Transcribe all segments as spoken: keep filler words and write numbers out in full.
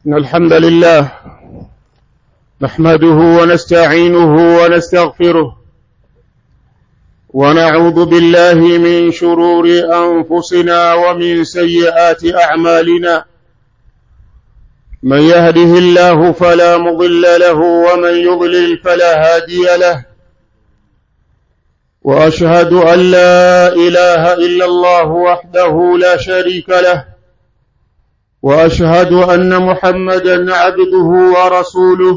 إن الحمد لله نحمده ونستعينه ونستغفره ونعوذ بالله من شرور أنفسنا ومن سيئات أعمالنا من يهده الله فلا مضل له ومن يضلل فلا هادي له وأشهد أن لا إله إلا الله وحده لا شريك له وأشهد أن محمدًا عبده ورسوله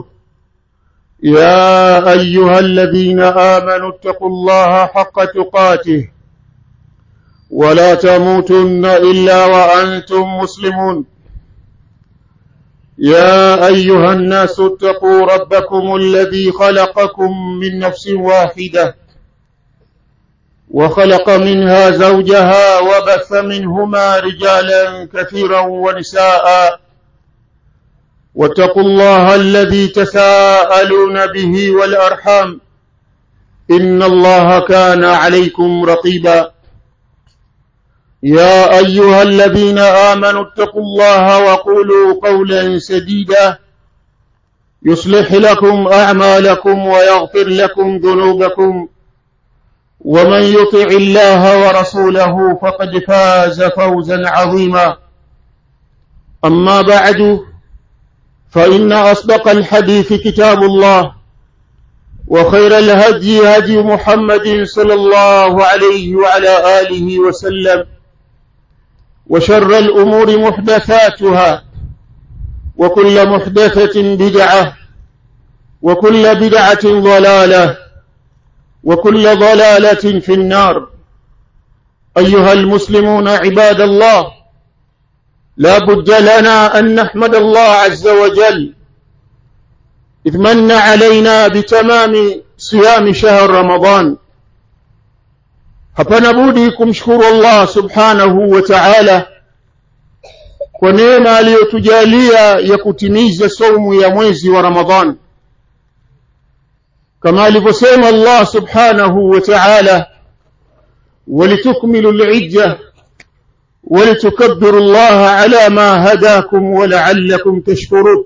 يا أيها الذين آمنوا اتقوا الله حق تقاته ولا تموتن إلا وأنتم مسلمون يا أيها الناس اتقوا ربكم الذي خلقكم من نفس واحدة وخلق منها زوجها وبث منهما رجالا كثيرا ونساء واتقوا الله الذي تساءلون به والأرحام إن الله كان عليكم رقيبا يا أيها الذين آمنوا اتقوا الله وقولوا قولا سديدا يصلح لكم أعمالكم ويغفر لكم ذنوبكم ومن يطع الله ورسوله فقد فاز فوزا عظيما أما بعد فإن أصدق الحديث كتاب الله وخير الهدي هدي محمد صلى الله عليه وعلى آله وسلم وشر الأمور محدثاتها وكل محدثة بدعة وكل بدعة ضلالة وكل ضلالة في النار. أيها المسلمون عباد الله، لا بد لنا أن نحمد الله عز وجل إذ من علينا بتمام صيام شهر رمضان. hapana budi kumshukuru Allah subhanahu wa ta'ala kwa neema aliyotujalia ya kutimiza saumu ya mwezi wa Ramadhan, kama alivyosema Allah subhanahu wa ta'ala walitukmilu al-iddah walitukabbiru Allah ala ma hadakum wa la'allakum tashkurun.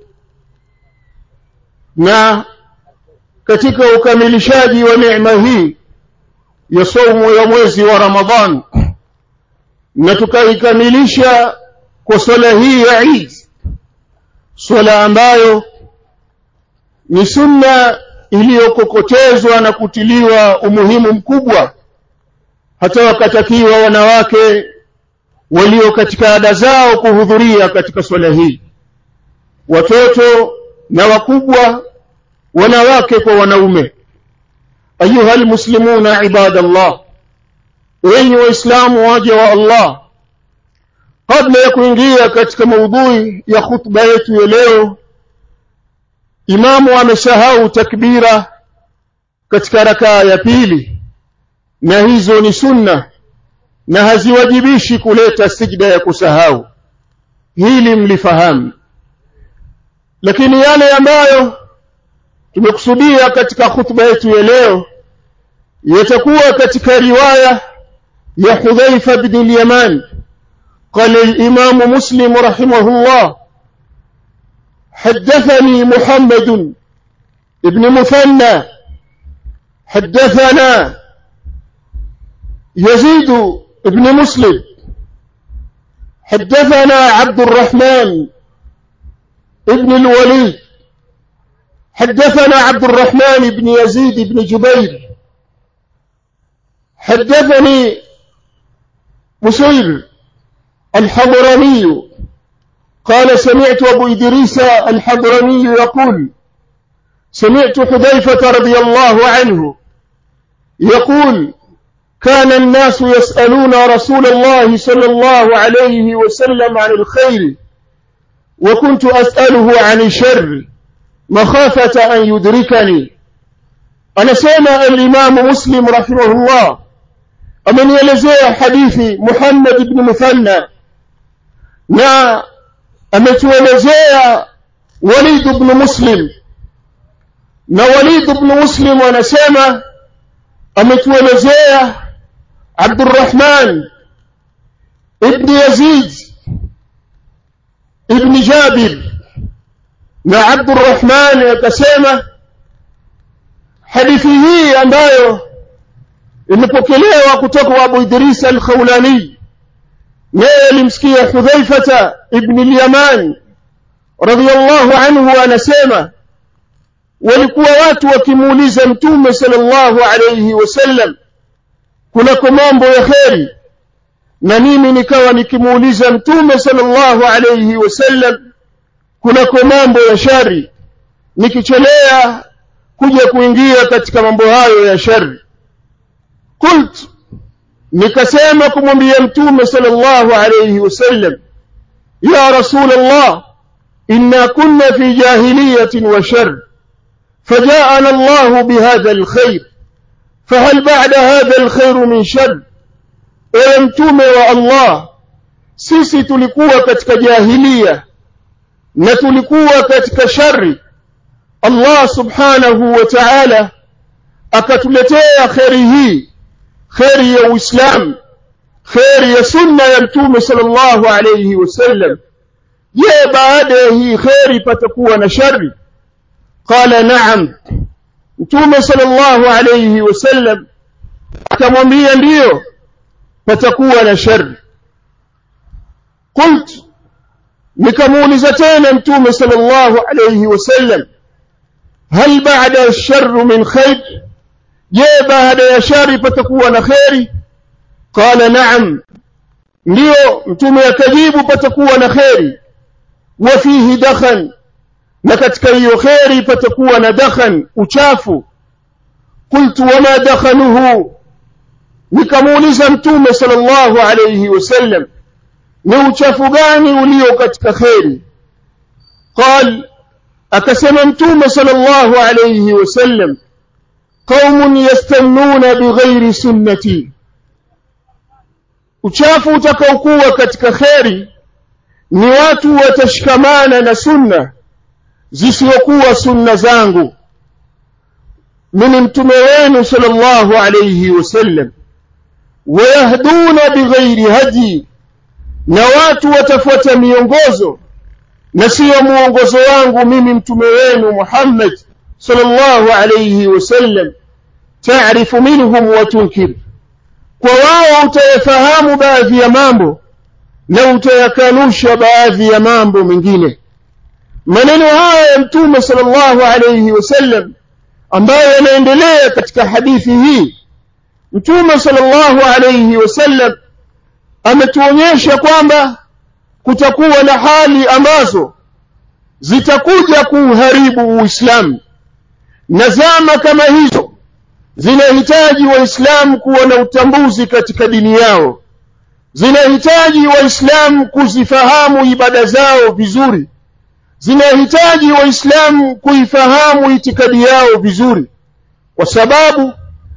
Na katika ukamilishaji wa neema hii ya saumu ya mwezi wa Ramadhan, na tukaikamilisha kwa swala hii ya Eid, swala ambayo ni sunna iliyokokotezwa na kutiliwa umuhimu mkubwa, hata wakatakiwa wanawake walio katika ada zao kuhudhuria katika swala hii, watoto na wakubwa, wanawake kwa wanaume. Ayuha almuslimuna ibadallah, wenyi waislamu waja wa Allah, kabla ya kuingia katika maudhui ya khutba yetu ya leo, imamu amesahau takbira katika rakaa ya pili, na hizo ni sunna na haziwajibishi kuleta sijda ya kusahau. Hili mlifahamu. Lakini yale ambayo tumekusudia katika khutba yetu ya leo yatakuwa katika riwaya ya Hudhaifa bin al-Yaman. قال الإمام مسلم رحمه الله: حدثني محمد ابن مثنى حدثنا يزيد ابن مسلم حدثنا عبد الرحمن ابن الوليد حدثنا عبد الرحمن بن يزيد بن جبير حدثني مسير الحضرمي قال: سمعت أبو إدريس الحضرمي يقول: سمعت حذيفة رضي الله عنه يقول: كان الناس يسألون رسول الله صلى الله عليه وسلم عن الخير وكنت أسأله عن الشر مخافة أن يدركني. أنا سمع الإمام مسلم رحمه الله أمن يلزي حديث محمد بن مثنى، na ametuelezea Walid ibn Muslim, na Walid ibn Muslim anasema ametuelezea Abdurrahman ibn Yazid ibn Jabir na Abdurrahman akasema hadithi hii ambayo imepokelewa kutoka kwa Abu Idris al-Khawlani naye alimsikia Hudhaifa ibn al-Yaman radhiyallahu anhu anasema walikuwa watu wakimuuliza mtume sallallahu alayhi wasallam kunako mambo ya kheri, na mimi nikawa nikimuuliza mtume sallallahu alayhi wasallam kunako mambo ya shari, nikichelea kuja kuingia katika mambo hayo ya shari. Kult, nikasema kumwambia mtume sallallahu alayhi wasallam, ya Rasulullah, inna kunna fi jahiliyatin wa shar, فجاءنا الله بهذا الخير فهل بعد هذا الخير من شر؟ ewe mtume wa Allah, sisi tulikuwa katika jahiliya na tulikuwa katika shari. Allah subhanahu wa ta'ala akatuletea khairi hii, khairi ya Uislamu, khairi ya sunna ya mtume sallallahu alayhi wasallam. je, baada ya hii khairi patakuwa na shari? qala na'am. mtume sallallahu alayhi wasallam akamwambia ndio, patakuwa na shari. qult, nikamuuliza tena mtume sallallahu alayhi wasallam, hal ba'da ash-sharr min khair? je, baada ya shari patakuwa na khairi? qala na'am, ndio. mtume akajibu patakuwa na khairi. wa fihi dakhan, na katika hiyo khairi patakuwa na dakhan, uchafu. qultu wama dakhanuhu, nikamuuliza mtume sallallahu alayhi wasallam, ni uchafu gani ulio katika khairi? qal, akasema mtume sallallahu alayhi wasallam, qaumun yastannuna bighairi sunnati, uchafu utakaokuwa katika khairi ni watu watashikamana na sunna zisizokuwa sunna zangu mimi mtume wenu sallallahu alayhi wasallam, wayahduna bighairi hadi, na watu watafuata miongozo na sio muongozo wangu mimi mtume wenu Muhammad sallallahu alayhi wasallam. taarifu minhum wa tunkir, kwa wao utayafahamu baadhi ya mambo na utayakanusha baadhi ya mambo mengine. maneno haya ya mtume sallallahu alayhi wasallam ambayo yanaendelea katika hadithi hii, mtume sallallahu alayhi wasallam ametuonyesha kwamba kutakuwa na hali ambazo zitakuja kuharibu Uislamu, na zama kama hizo zinahitaji waislamu kuwa na utambuzi katika dini yao, zinahitaji waislamu kuzifahamu ibada zao vizuri, zinahitaji waislamu kuifahamu itikadi yao vizuri, kwa sababu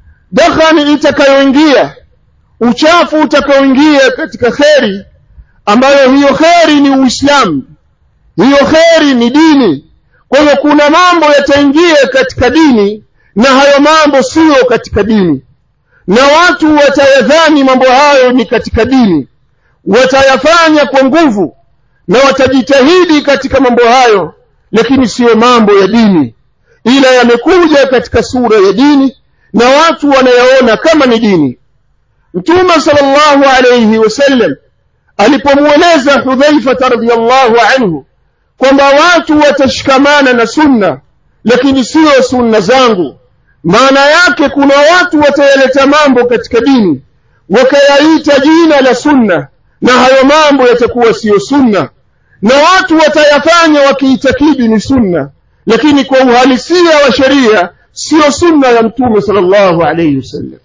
dakhani itakayoingia, uchafu utakaoingia katika khairi, ambayo hiyo khairi ni Uislamu, hiyo khairi ni dini. Kwa hiyo kuna mambo yataingia katika dini na hayo mambo sio katika dini, na watu watayadhani mambo hayo ni katika dini, watayafanya kwa nguvu na watajitahidi katika mambo hayo, lakini sio mambo ya dini, ila yamekuja katika sura ya dini na watu wanayaona kama ni dini. mtume sallallahu alayhi wasallam alipomueleza Hudhaifa radhiyallahu anhu kwamba watu watashikamana na sunna lakini sio sunna zangu, maana yake kuna watu watayaleta mambo katika dini wakayaita jina la sunna, na hayo mambo yatakuwa sio sunna, na watu watayafanya wakiitakidi ni sunna, lakini kwa uhalisia wa sheria sio sunna ya mtume sallallahu alayhi wasallam.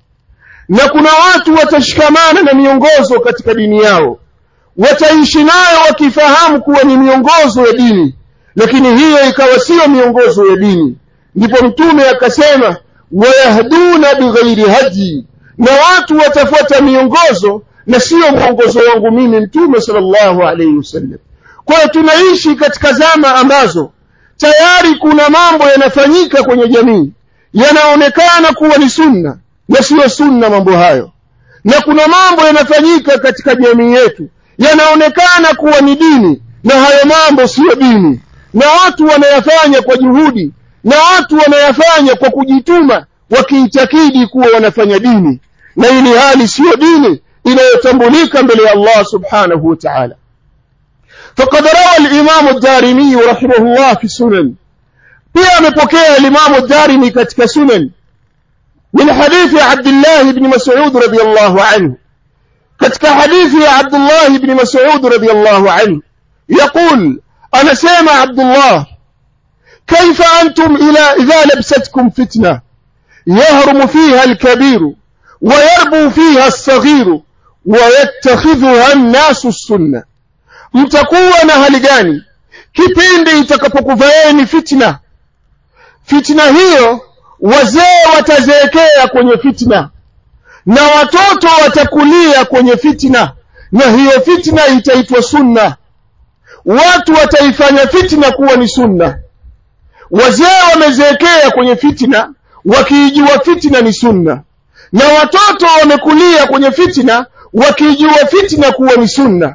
na kuna watu watashikamana na miongozo katika dini yao, wataishi nayo wakifahamu kuwa ni miongozo ya dini, lakini hiyo ikawa sio miongozo ya dini. Ndipo mtume akasema wayahduna bighairi hadi, na watu watafuata miongozo na sio mwongozo wangu mimi mtume sallallahu alayhi wasallam. Kwa hiyo tunaishi katika zama ambazo tayari kuna mambo yanafanyika kwenye jamii yanaonekana kuwa ni sunna na sio sunna mambo hayo, na kuna mambo yanafanyika katika jamii yetu yanaonekana kuwa ni dini na hayo mambo sio dini. na watu wanayafanya kwa juhudi, na watu wanayafanya kwa kujituma, wakiitakidi kuwa wanafanya dini, na ili hali sio dini inayotambulika mbele ya Allah subhanahu wa ta'ala. فقد روى الإمام الدارمي رحمه الله في السنن، pia amepokea الإمام الدارمي katika sunan من حديث عبد الله بن مسعود رضي الله عنه، katika hadithi ya Abdullah ibn Mas'ud radiyallahu anhu يقول أنا سامع عبد الله كيف أنتم إلى إذا لبستكم فتنة يهرم فيها الكبير ويربو فيها الصغير ويتخذها الناس السنة، mtakuwa na hali gani kipindi itakapokuvaeni fitna? Fitna hiyo wazee watazeekea kwenye fitna, na watoto watakulia kwenye fitna, na hiyo fitna itaitwa sunna. Watu wataifanya fitna kuwa ni sunna. Wazee wamezeekea kwenye fitna wakijua fitna ni sunna, na watoto wamekulia kwenye fitna wakijua fitna kuwa ni sunna.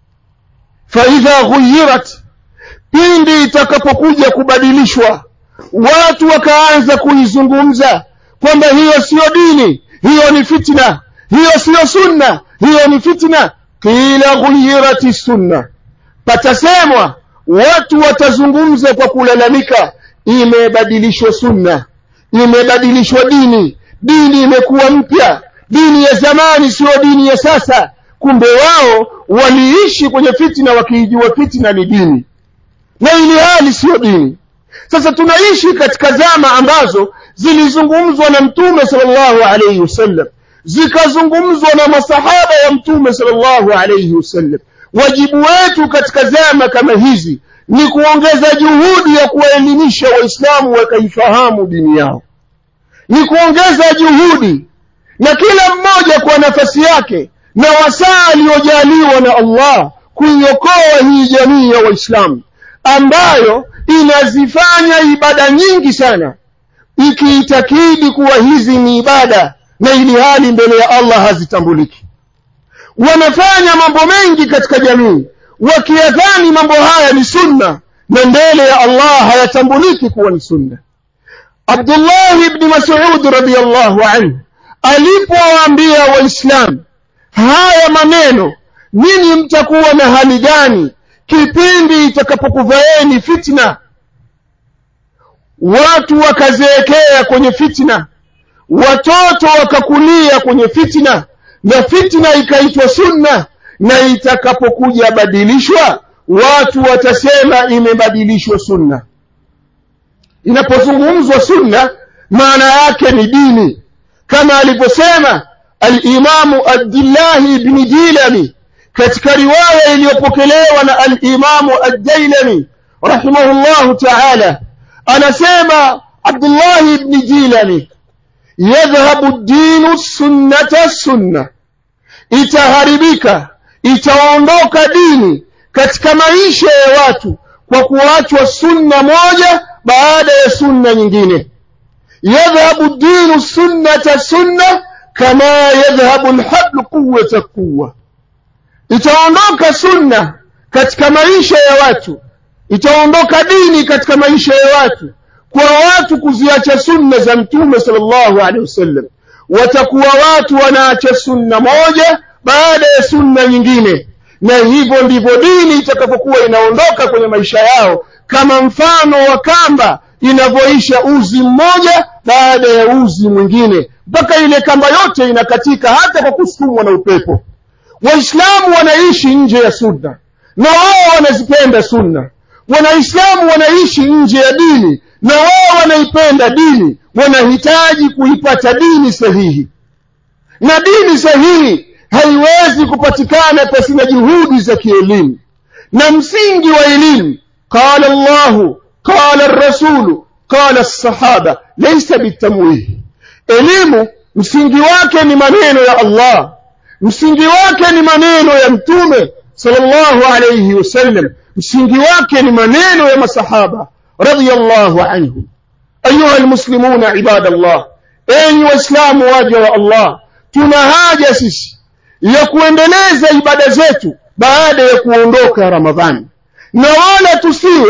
فإذا غيرت, pindi itakapokuja kubadilishwa, watu wakaanza kuizungumza kwamba hiyo sio dini, hiyo ni fitna, hiyo sio sunna, hiyo ni fitna, qila ghuyirati sunna, patasemwa, watu watazungumza kwa kulalamika, imebadilishwa sunna, imebadilishwa dini, dini imekuwa mpya, dini ya zamani sio dini ya sasa. Kumbe wao waliishi kwenye fitna wakijua fitna ni dini, na ili hali sio dini. Sasa tunaishi katika zama ambazo zilizungumzwa na Mtume sallallahu alayhi wasallam, zikazungumzwa na masahaba ya Mtume sallallahu alayhi wasallam. Wajibu wetu katika zama kama hizi ni kuongeza juhudi ya kuwaelimisha Waislamu wakaifahamu dini yao, ni kuongeza juhudi, na kila mmoja kwa nafasi yake na wasaa aliyojaliwa na Allah kuiokoa hii jamii ya Waislamu ambayo inazifanya ibada nyingi sana ikiitakidi kuwa hizi ni ibada, na ili hali mbele ya Allah hazitambuliki. Wanafanya mambo mengi katika jamii wakiyadhani mambo haya ni sunna, na mbele ya Allah hayatambuliki kuwa ni sunna. Abdullah ibn Mas'ud radiyallahu anhu alipowaambia Waislamu haya maneno, nini mtakuwa na hali gani kipindi itakapokuvaeni fitna? Watu wakazeekea kwenye fitna, watoto wakakulia kwenye fitna, na fitna ikaitwa sunna, na itakapokuja badilishwa watu watasema imebadilishwa sunna. Inapozungumzwa sunna maana yake ni dini, kama alivyosema al-Imamu Abdullah ibn Jilani katika riwaya iliyopokelewa na al-Imamu ad-Dailami rahimahullahu ta'ala. Anasema Abdullah ibn Jilani, yadhhabu ad-dinu sunnata sunna, itaharibika, itaondoka dini katika maisha ya watu kwa kuachwa sunna moja baada ya sunna nyingine. Yadhhabu ad-dinu sunnata sunna kama yadhhabu al-hablu quwwata quwwa, itaondoka sunna katika maisha ya watu, itaondoka dini katika maisha ya watu kwa watu kuziacha sunna za Mtume sallallahu alaihi wasallam. Watakuwa watu wanaacha sunna moja baada ya sunna nyingine, na hivyo ndivyo dini itakapokuwa inaondoka kwenye maisha yao, kama mfano wa kamba inavyoisha uzi mmoja baada ya uzi mwingine, mpaka ile kamba yote inakatika hata kwa kusukumwa na upepo. Waislamu wanaishi nje ya sunna, na wao wanazipenda sunna. Waislamu wanaishi nje ya dini, na wao wanaipenda dini. Wanahitaji kuipata dini sahihi, na dini sahihi haiwezi kupatikana pasina juhudi za kielimu. Na msingi wa elimu, qala Allahu, qala ar-rasulu, qala as-sahaba, laysa bitamwih. Elimu msingi wake ni maneno ya Allah, msingi wake ni maneno ya Mtume sallallahu alayhi wasallam, msingi wake ni maneno ya masahaba radiyallahu anhum. Ayuha almuslimuna ibadallah, enyi waislamu waja wa Allah, tuna haja sisi ya kuendeleza ibada zetu baada ya kuondoka Ramadhani, na wala tusiwe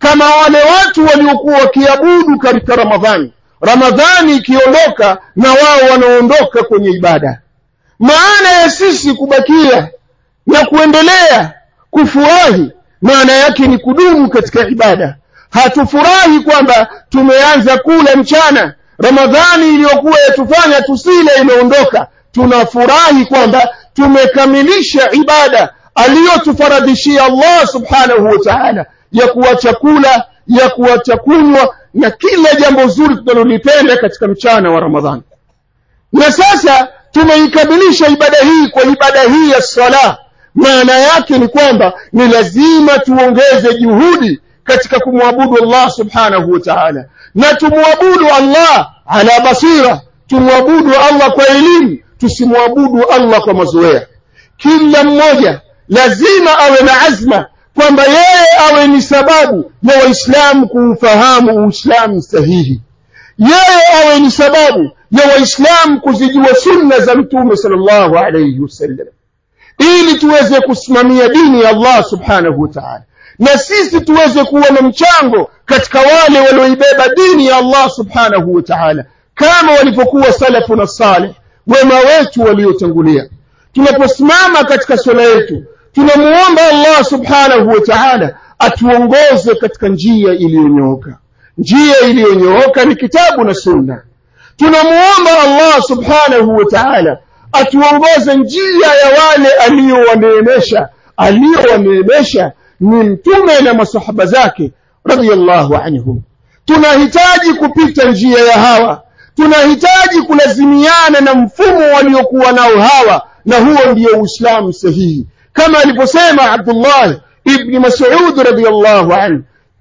kama wale watu waliokuwa wakiabudu katika Ramadhani. Ramadhani ikiondoka na wao wanaondoka kwenye ibada. Maana ya sisi kubakia na kuendelea kufurahi maana yake ni kudumu katika ibada. Hatufurahi kwamba tumeanza kula mchana, Ramadhani iliyokuwa yatufanya tusile imeondoka. Tunafurahi kwamba tumekamilisha ibada aliyotufaradhishia Allah subhanahu wa ta'ala, ya kuacha kula, ya kuacha kunywa na kila jambo zuri tunalolipenda katika mchana wa Ramadhani. Na sasa tumeikamilisha ibada hii kwa ibada hii ya sala. Maana yake ni kwamba ni lazima tuongeze juhudi katika kumwabudu Allah subhanahu wa ta'ala, na tumwabudu Allah ala basira, tumwabudu Allah kwa elimu, tusimwabudu Allah kwa mazoea. Kila mmoja lazima awe na azma kwamba yeye awe ni sababu ya Waislamu kuufahamu Uislamu sahihi, yeye awe ni sababu ya Waislamu kuzijua sunna za Mtume sallallahu alayhi wasallam, ili tuweze kusimamia dini ya Allah subhanahu wa ta'ala, na sisi tuweze kuwa na mchango katika wale walioibeba dini ya Allah subhanahu wa ta'ala, kama walipokuwa salafu na salih, wema wetu waliotangulia. Tunaposimama katika swala yetu, tunamuomba Allah subhanahu wa ta'ala atuongoze katika njia iliyonyooka. Njia iliyonyooka ni kitabu na sunna. Tunamuomba Allah subhanahu wa ta'ala atuongoze njia ya wale aliyowaneemesha. Aliyowaneemesha ni Mtume na masahaba zake radhiyallahu anhum. Tunahitaji kupita njia ya hawa, tunahitaji kulazimiana na mfumo waliokuwa nao hawa, na huo ndio Uislamu sahihi. Kama aliposema Abdullah ibn Mas'ud radhiyallahu anhu,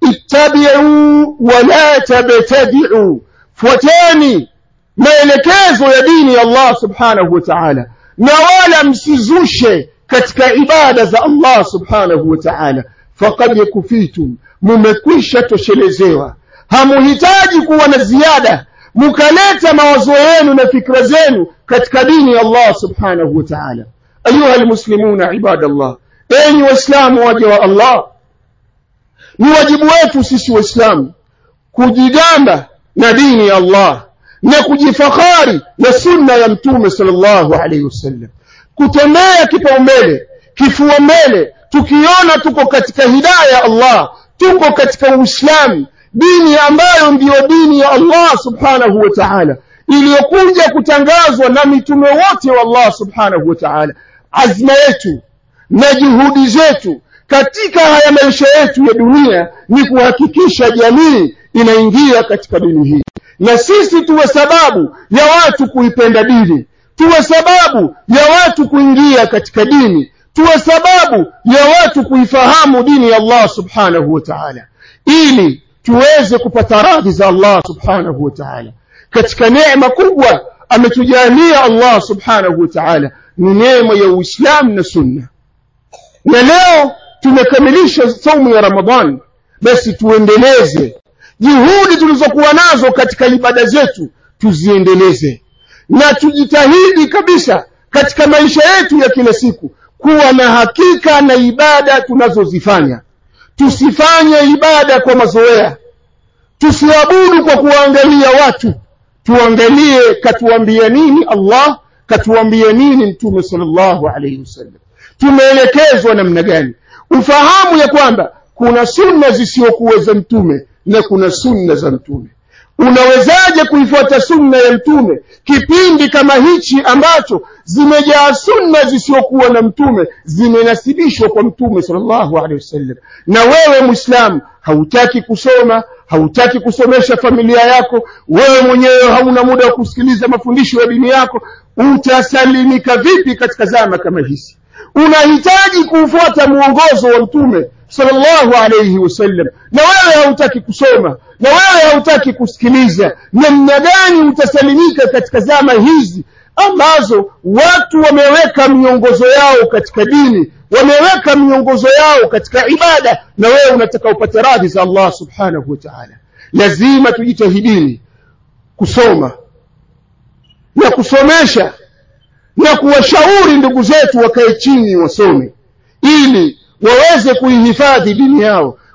ittabi'u wa la tabtadi'u, fuateni maelekezo ya dini ya Allah subhanahu wa ta'ala, na wala msizushe katika ibada za Allah subhanahu wa ta'ala. Faqad kufitum, mumekwisha toshelezewa, hamuhitaji kuwa na ziada mkaleta mawazo yenu na fikra zenu katika dini ya Allah subhanahu wa ta'ala. Ayuha almuslimuna ibadallah, enyi waislamu waja wa Allah, ni wajibu wetu sisi waislamu kujigamba na dini ya Allah na kujifakhari na sunna ya Mtume sallallahu alayhi wasallam, kutembea kipaumbele, kifua mbele, tukiona tuko katika hidayah ya Allah, tuko katika Uislamu, dini ambayo ndiyo dini ya Allah subhanahu wa ta'ala, iliyokuja kutangazwa na mitume wote wa Allah subhanahu wa ta'ala. Azma yetu na juhudi zetu katika haya maisha yetu ya dunia ni kuhakikisha jamii inaingia katika dini hii, na sisi tuwe sababu ya watu kuipenda dini, tuwe sababu ya watu kuingia katika dini, tuwe sababu ya watu kuifahamu dini ya Allah subhanahu wa ta'ala, ili tuweze kupata radhi za Allah subhanahu wa ta'ala. Katika neema kubwa ametujalia Allah subhanahu wa ta'ala ni neema ya Uislamu na sunna. Na leo tumekamilisha saumu ya Ramadhani, basi tuendeleze juhudi tulizokuwa nazo katika ibada zetu, tuziendeleze, na tujitahidi kabisa katika maisha yetu ya kila siku kuwa na hakika na ibada tunazozifanya. Tusifanye ibada kwa mazoea, tusiabudu kwa kuangalia watu, tuangalie katuambia nini Allah, katuambia nini Mtume sallallahu alayhi wasallam, tumeelekezwa namna gani. Ufahamu ya kwamba kuna sunna zisizokuwa za Mtume na kuna sunna za Mtume. Unawezaje kuifuata sunna ya Mtume kipindi kama hichi ambacho zimejaa sunna zisizokuwa na Mtume, zimenasibishwa kwa Mtume sallallahu alaihi wasallam, na wewe Muislamu hautaki kusoma, hautaki kusomesha familia yako, wewe mwenyewe hauna muda wa kusikiliza mafundisho ya dini yako, utasalimika vipi katika zama kama hizi? Unahitaji kufuata muongozo wa Mtume sallallahu alayhi wasallam, na wewe hautaki kusoma, na wewe hautaki kusikiliza. Namna gani utasalimika katika zama hizi ambazo watu wameweka miongozo yao katika dini, wameweka miongozo yao katika ibada, na wewe unataka upate radhi za Allah subhanahu wa ta'ala? Lazima tujitahidini kusoma na kusomesha na kuwashauri ndugu zetu wakae chini wasome, ili waweze kuihifadhi dini yao,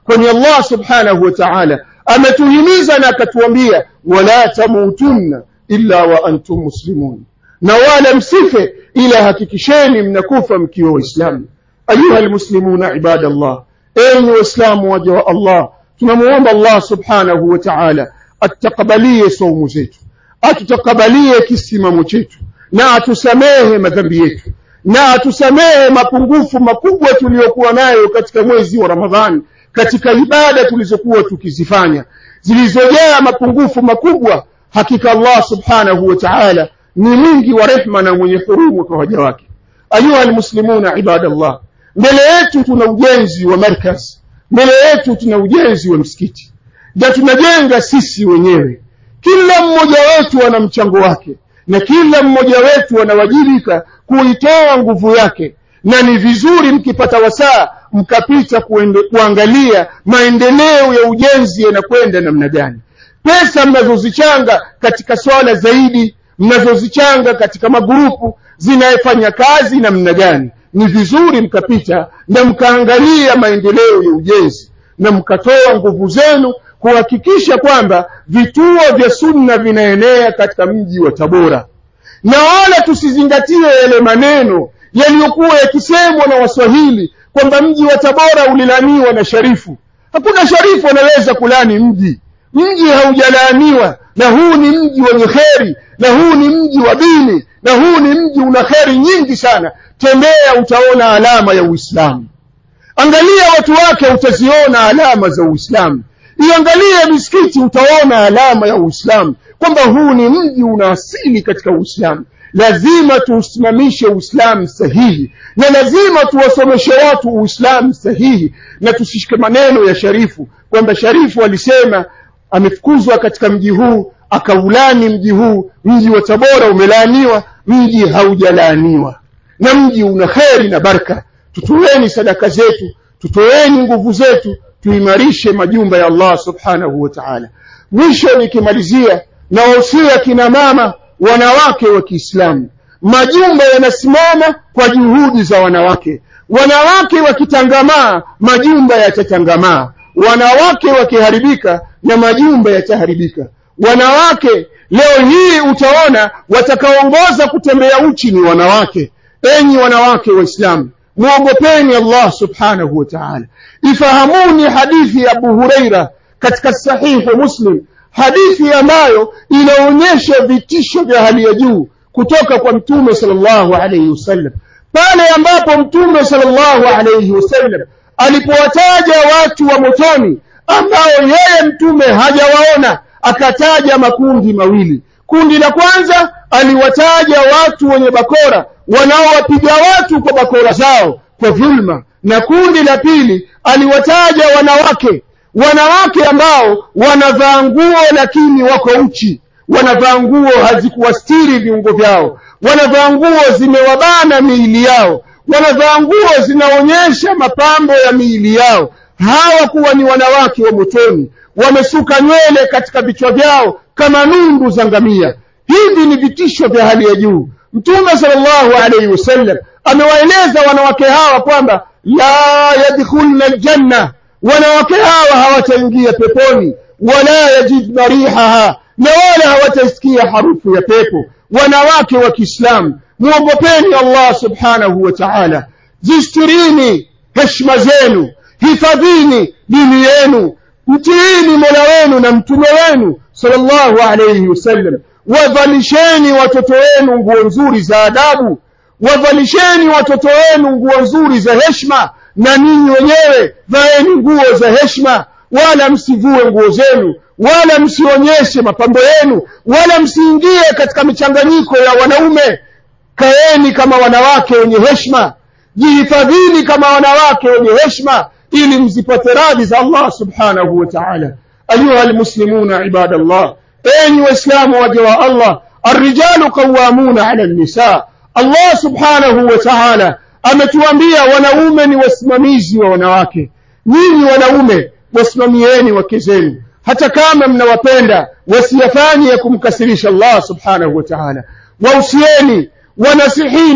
kwani Allah subhanahu wa ta'ala ametuhimiza na akatuambia wala tamutunna illa wa antum muslimun, na wala msife ila hakikisheni mnakufa mkiwa waislamu. Ayuha almuslimuna ibadallah, enyi waislamu waja wa Allah, tunamuomba Allah subhanahu wa ta'ala atakabalie saumu zetu, atutakabalie kisimamo chetu, na atusamehe madhambi yetu, na atusamehe mapungufu makubwa tuliyokuwa nayo katika mwezi wa Ramadhani, katika ibada tulizokuwa tukizifanya zilizojaa mapungufu makubwa. Hakika Allah subhanahu wa ta'ala ni mwingi wa rehema na mwenye huruma kwa waja wake. Ayuha almuslimuna ibadallah, mbele yetu tuna ujenzi wa markaz, mbele yetu tuna ujenzi wa msikiti, na tunajenga sisi wenyewe. Kila mmoja wetu ana mchango wake, na kila mmoja wetu anawajibika kuitoa nguvu yake, na ni vizuri mkipata wasaa mkapita kuende, kuangalia maendeleo ya ujenzi yanakwenda namna gani. Pesa mnazozichanga katika swala zaidi, mnazozichanga katika magrupu zinayofanya kazi namna gani, ni vizuri mkapita na mkaangalia maendeleo ya ujenzi, na mkatoa nguvu zenu kuhakikisha kwamba vituo vya sunna vinaenea katika mji wa Tabora. Na wala tusizingatie yale maneno yaliyokuwa yakisemwa na Waswahili kwamba mji wa Tabora ulilaniwa na Sharifu. Hakuna Sharifu anaweza kulani mji. Mji haujalaaniwa, na huu ni mji wenye kheri, na huu ni mji wa dini, na huu ni mji una kheri nyingi sana. Tembea utaona alama ya Uislamu. Angalia watu wake utaziona alama za Uislamu. Iangalie misikiti utaona alama ya Uislamu, kwamba huu ni mji una asili katika Uislamu. Lazima tuusimamishe Uislamu sahihi, na lazima tuwasomeshe watu Uislamu sahihi, na tusishike maneno ya Sharifu kwamba Sharifu alisema amefukuzwa katika mji huu, akaulani mji huu. Mji wa Tabora umelaaniwa, mji haujalaaniwa, na mji una kheri na baraka. Tutoeni sadaka zetu, tutoeni nguvu zetu, tuimarishe majumba ya Allah subhanahu wa ta'ala. Mwisho nikimalizia na wasia kina mama, wanawake wa Kiislamu, majumba yanasimama kwa juhudi za wanawake. Wanawake wakitangamaa, majumba yatatangamaa. Wanawake wakiharibika, na majumba yataharibika. Wanawake leo hii utaona watakaoongoza kutembea uchi ni wanawake. Enyi wanawake waislamu, muogopeni Allah subhanahu wa ta'ala. Ifahamuni hadithi ya Abu Huraira katika sahihi Muslim, hadithi ambayo inaonyesha vitisho vya hali ya juu kutoka kwa Mtume sallallahu alayhi wasallam, pale ambapo Mtume sallallahu alayhi wasallam alipowataja watu wa motoni ambao yeye Mtume hajawaona, akataja makundi mawili. Kundi la kwanza aliwataja watu wenye bakora, wanaowapiga watu kwa bakora zao kwa dhulma, na kundi la pili aliwataja wanawake, wanawake ambao wanavaa nguo lakini wako uchi, wanavaa nguo hazikuwastiri viungo vyao, wanavaa nguo zimewabana miili yao, wanavaa nguo zinaonyesha mapambo ya miili yao. Hawa kuwa ni wanawake wa motoni, wamesuka nywele katika vichwa vyao kama nundu za ngamia. Hivi ni vitisho vya hali ya juu. Mtume sallallahu alayhi wasallam amewaeleza wanawake hawa kwamba la yadkhulna aljanna, wanawake hawa hawataingia peponi, wala yajidna rihaha, na wala hawatasikia harufu ya pepo. Wanawake wa Kiislamu, muogopeni Allah subhanahu wa ta'ala, zistirini heshima zenu, hifadhini dini yenu, mtiini Mola wenu na mtume wenu sallallahu alayhi wasallam. Wavalisheni watoto wenu nguo nzuri za adabu, wavalisheni watoto wenu nguo nzuri za heshima, na ninyi wenyewe vaeni nguo za heshima. Wala msivue nguo zenu, wala msionyeshe mapambo yenu, wala msiingie katika michanganyiko ya wanaume. Kaeni kama wanawake wenye heshima, jihifadhini kama wanawake wenye heshima, ili mzipate radhi za Allah subhanahu wa ta'ala. Ayuha almuslimuna ibadallah, enyi waislamu waja wa Allah, arrijalu qawwamuna ala an-nisa. Allah subhanahu wa ta'ala ametuambia wanaume ni wasimamizi wa wanawake. Nyinyi wanaume wasimamieni wake zenu, hata kama mnawapenda, wasiyafanye ya kumkasirisha Allah subhanahu wa ta'ala. Wausieni, wanasihini,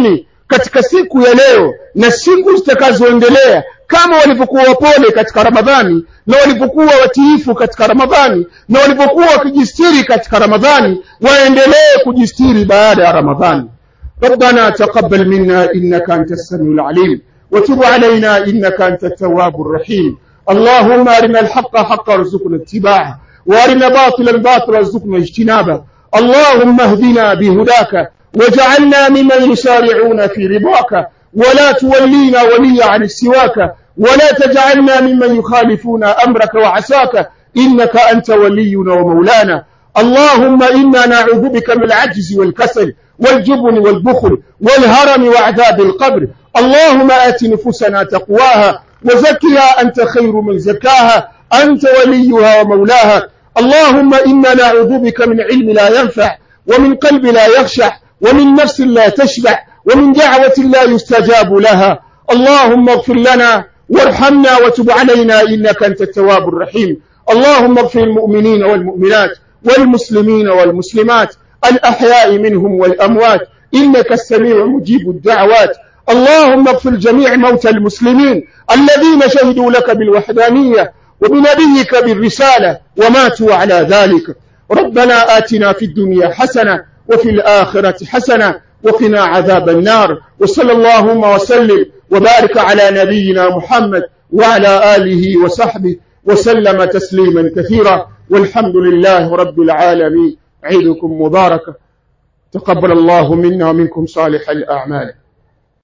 katika siku ya leo na siku zitakazoendelea, kama walipokuwa wapole katika Ramadhani na walipokuwa watiifu katika Ramadhani na walipokuwa wakijistiri katika Ramadhani, waendelee kujistiri baada ya Ramadhani. ربنا تقبل منا إنك أنت السميع العليم وتب علينا إنك أنت التواب الرحيم. اللهم أرنا الحق حقا وارزقنا اتباعه وأرنا باطلا باطلا وارزقنا اجتنابه. اللهم اهدنا بهداك وجعلنا ممن يسارعون في رضاك ولا تولينا وليا عن سواك ولا تجعلنا ممن يخالفون أمرك وعساك إنك أنت ولينا ومولانا. اللهم إنا نعوذ بك من العجز والكسل والجبن والبخل والهرم وعذاب القبر. اللهم آت نفوسنا تقواها وزكها أنت خير من زكاها أنت وليها ومولاها. اللهم إنا نعوذ بك من علم لا ينفع ومن قلب لا يخشع ومن نفس لا تشبع ومن دعوة لا يستجاب لها. اللهم اغفر لنا وارحمنا وتب علينا إنك أنت التواب الرحيم. اللهم اغفر المؤمنين والمؤمنات والمسلمين والمسلمات الأحياء منهم والأموات إنك السميع مجيب الدعوات. اللهم اغفر جميع موتى المسلمين الذين شهدوا لك بالوحدانية وبنبيك بالرسالة وماتوا على ذلك. ربنا آتنا في الدنيا حسنة وفي الآخرة حسنة وقنا عذاب النار. وصلى اللهم وسلم وبارك على نبينا محمد وعلى آله وصحبه وسلم تسليما كثيرا والحمد لله رب العالمين. عيدكم مباركة، تقبل الله منا ومنكم صالح الأعمال.